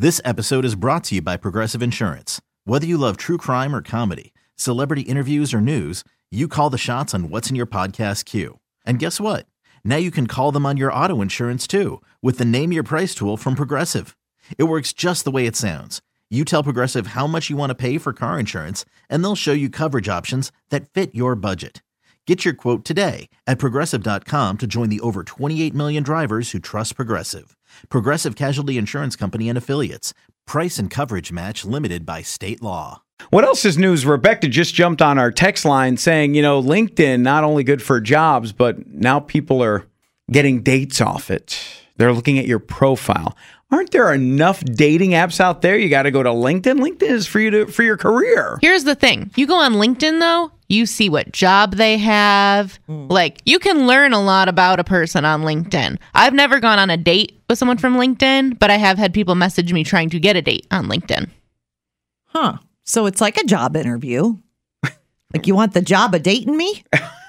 This episode is brought to you by Progressive Insurance. Whether you love true crime or comedy, celebrity interviews or news, you call the shots on what's in your podcast queue. And guess what? Now you can call them on your auto insurance too with the Name Your Price tool from Progressive. It works just the way it sounds. You tell Progressive how much you want to pay for car insurance, and they'll show you coverage options that fit your budget. Get your quote today at Progressive.com to join the over 28 million drivers who trust Progressive. Progressive Casualty Insurance Company and Affiliates. Price and coverage match limited by state law. What else is news? Rebecca just jumped on our text line saying, LinkedIn, not only good for jobs, but now people are getting dates off it. They're looking at your profile. Aren't there enough dating apps out there? You got to go to LinkedIn. LinkedIn is for your career. Here's the thing. You go on LinkedIn, though, you see what job they have. Like, you can learn a lot about a person on LinkedIn. I've never gone on a date with someone from LinkedIn, but I have had people message me trying to get a date on LinkedIn. Huh. So it's like a job interview. Like, you want the job of dating me?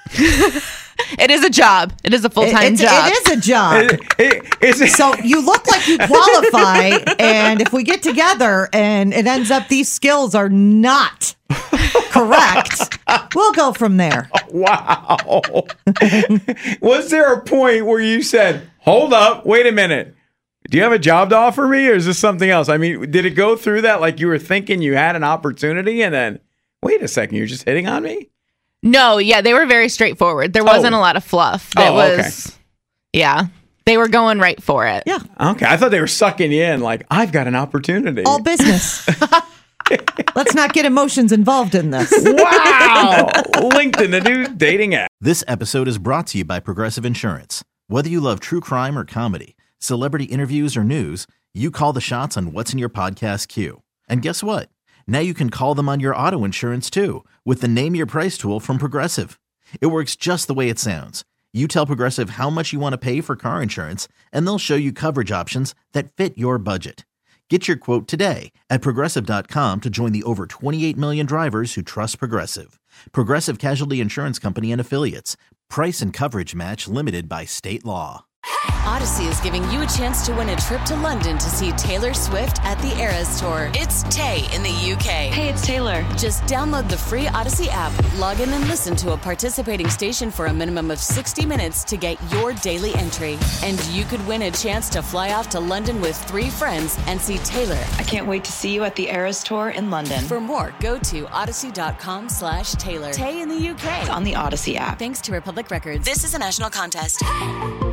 It is a job. It is a full-time job. It is a job. So you look like you qualify, and if we get together and it ends up these skills are not correct, we'll go from there. Wow. Was there a point where you said, hold up, wait a minute. Do you have a job to offer me, or is this something else? I mean, did it go through that like you were thinking you had an opportunity and then, wait a second, you're just hitting on me? No, yeah, they were very straightforward. There wasn't a lot of fluff. Okay. Yeah, they were going right for it. Yeah. Okay, I thought they were sucking you in like, I've got an opportunity. All business. Let's not get emotions involved in this. Wow. LinkedIn, the new dating app. This episode is brought to you by Progressive Insurance. Whether you love true crime or comedy, celebrity interviews or news, you call the shots on what's in your podcast queue. And guess what? Now you can call them on your auto insurance too with the Name Your Price tool from Progressive. It works just the way it sounds. You tell Progressive how much you want to pay for car insurance, and they'll show you coverage options that fit your budget. Get your quote today at Progressive.com to join the over 28 million drivers who trust Progressive. Progressive Casualty Insurance Company and Affiliates. Price and coverage match limited by state law. Odyssey is giving you a chance to win a trip to London to see Taylor Swift at the Eras Tour. It's Tay in the UK. Hey, it's Taylor. Just download the free Odyssey app, log in and listen to a participating station for a minimum of 60 minutes to get your daily entry. And you could win a chance to fly off to London with 3 friends and see Taylor. I can't wait to see you at the Eras Tour in London. For more, go to odyssey.com/Taylor. Tay in the UK. It's on the Odyssey app. Thanks to Republic Records. This is a national contest.